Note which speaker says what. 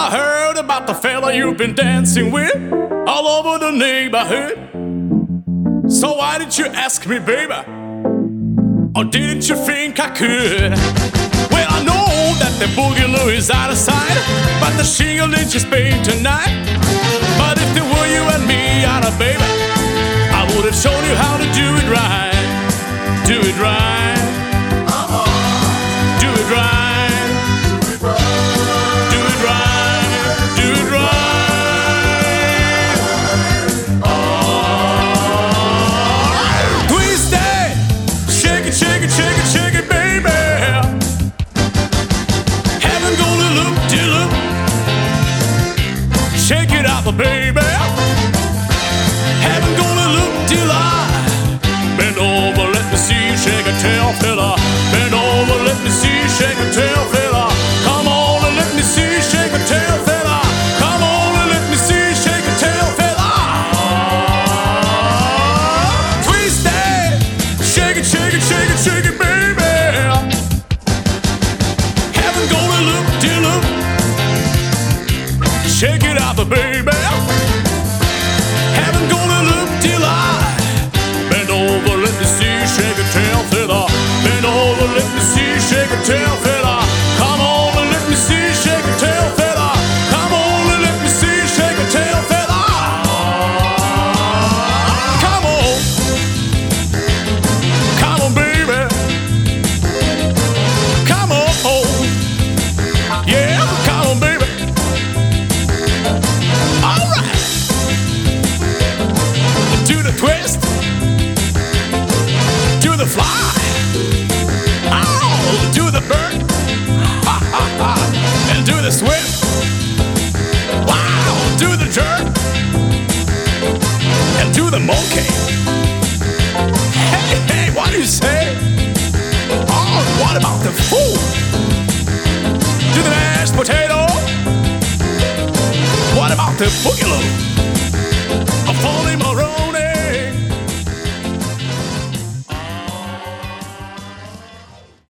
Speaker 1: I heard about the fella you've been dancing with all over the neighborhood. So why didn't you ask me, baby? Or didn't you think I could? Well, I know that the boogaloo is out of sight, but the shingle is just paid tonight. But if there were you and me out of baby, I would have shown you how to do it right. Do it right. Do it right. Shake it, baby. Heaven gonna loop de loop. Shake it out, baby. Heaven gonna loop till I bend over, let me see you shake a tail, fella. Bend over, let me see you shake a tail, fella. Come on and let me see you shake a tail, fella. Come on and let me see you shake a tail, fella. Twist it, shake it, shake it, shake it, shake it, baby. Shake it out, baby. Heaven gonna loop till I bend over, let me see you shake a tail, fella. Bend over, let me see you shake a tail, fella. Come on and let me see you shake a tail, fella. Come on and let me see you shake a tail, fella. Come on. Come on, baby. Come on. Yeah, come on, baby. Twist, do the fly, oh, do the bird, ha ha ha, and do the swim, wow, do the jerk, and do the monkey. Hey, hey, what do you say? Oh, what about the fool? Do the mashed potato? What about the boogaloo?